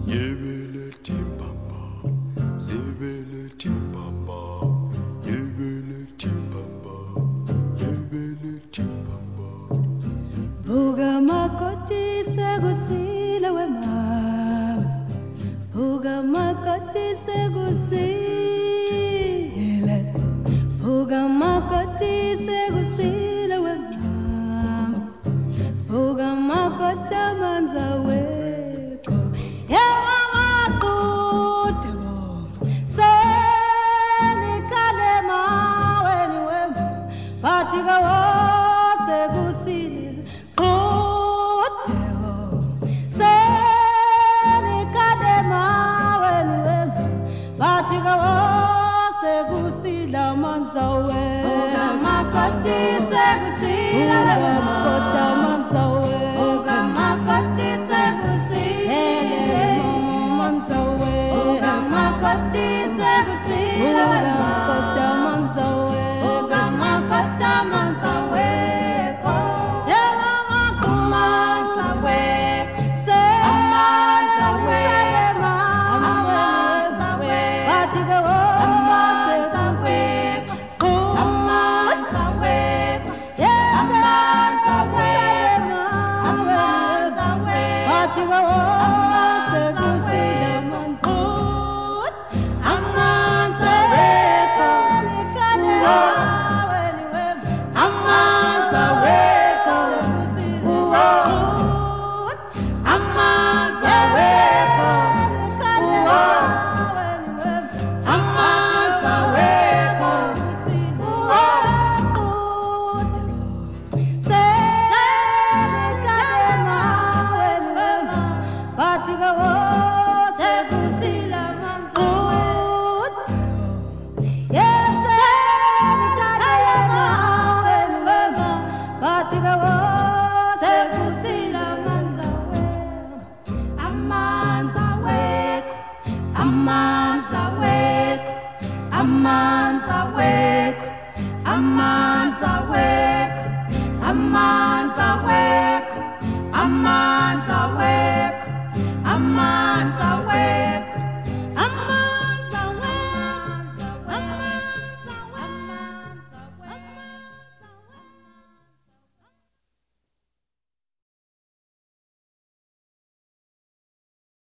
Yebele timbamba, sebele timbamba, yebele timbamba, yebele timbamba. Vuga makoti segusile we mama, vuga makoti segusile, vuga makoti segusile we mama, vuga makoti manza weko, ya mama kutebo, seni kalema weni wema, patiga wo segusile. Amanza wek, amanza.